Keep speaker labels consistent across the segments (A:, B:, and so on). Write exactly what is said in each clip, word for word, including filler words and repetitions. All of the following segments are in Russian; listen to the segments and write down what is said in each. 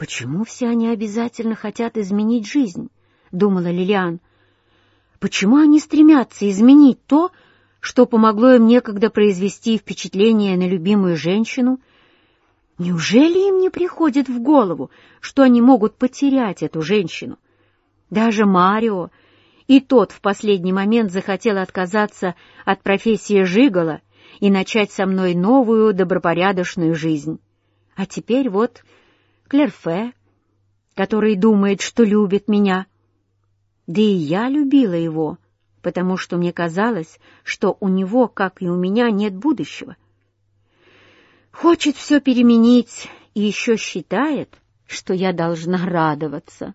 A: «Почему все они обязательно хотят изменить жизнь?» — думала Лилиан. «Почему они стремятся изменить то, что помогло им некогда произвести впечатление на любимую женщину? Неужели им не приходит в голову, что они могут потерять эту женщину? Даже Марио, и тот в последний момент захотел отказаться от профессии жиголо и начать со мной новую добропорядочную жизнь. А теперь вот Клерфе, который думает, что любит меня. Да и я любила его, потому что мне казалось, что у него, как и у меня, нет будущего. Хочет все переменить и еще считает, что я должна радоваться.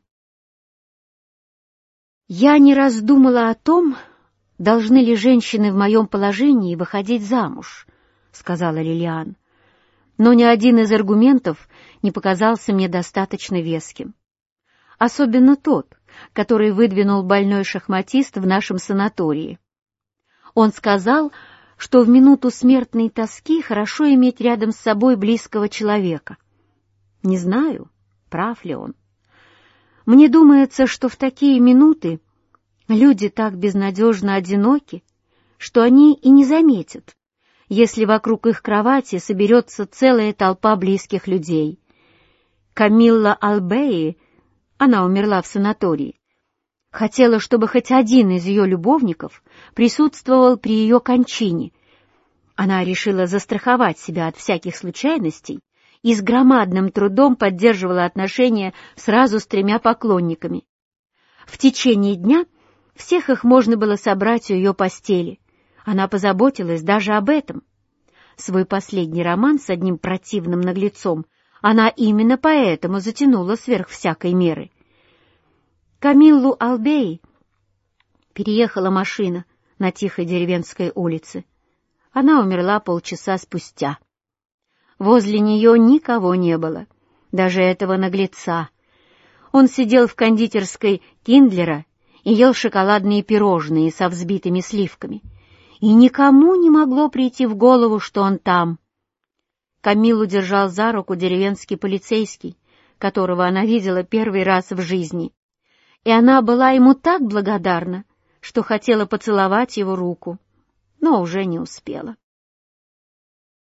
A: Я не раз думала о том, должны ли женщины в моем положении выходить замуж, — сказала Лилиан. Но ни один из аргументов не показался мне достаточно веским. Особенно тот, который выдвинул больной шахматист в нашем санатории. Он сказал, что в минуту смертной тоски хорошо иметь рядом с собой близкого человека. Не знаю, прав ли он. Мне думается, что в такие минуты люди так безнадежно одиноки, что они и не заметят, если вокруг их кровати соберется целая толпа близких людей. Камилла Албеи, она умерла в санатории, хотела, чтобы хоть один из ее любовников присутствовал при ее кончине. Она решила застраховать себя от всяких случайностей и с громадным трудом поддерживала отношения сразу с тремя поклонниками. В течение дня всех их можно было собрать у ее постели. Она позаботилась даже об этом. Свой последний роман с одним противным наглецом она именно поэтому затянула сверх всякой меры. Камиллу Албей переехала машина на тихой деревенской улице. Она умерла полчаса спустя. Возле нее никого не было, даже этого наглеца. Он сидел в кондитерской Киндлера и ел шоколадные пирожные со взбитыми сливками, и никому не могло прийти в голову, что он там. Камиллу держал за руку деревенский полицейский, которого она видела первый раз в жизни, и она была ему так благодарна, что хотела поцеловать его руку, но уже не успела.